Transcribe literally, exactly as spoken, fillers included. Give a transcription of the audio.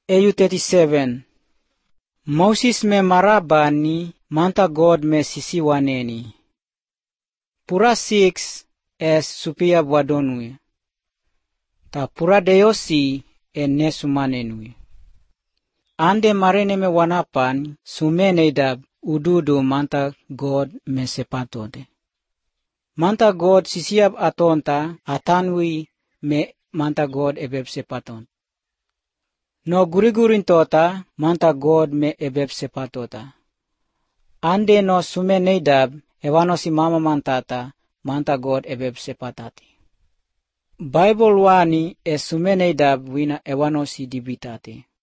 Eyu thirty-seven. Moses me marabani manta God me sisiwaneni. Pura six es supia bwadonui. Ta pura deyosi en nesumanenui. Ande marene me wanapan sumenedab ududu manta God me sepatode. Manta God sisiab atonta atanwi me manta God ebeb sepaton. No gurigurin tota manta God me ebeb sepatota. Ande no sumenedab ewano si mama mantata manta God ebeb sepatati. Bible wani e sumenedab wina ewano si dibitate.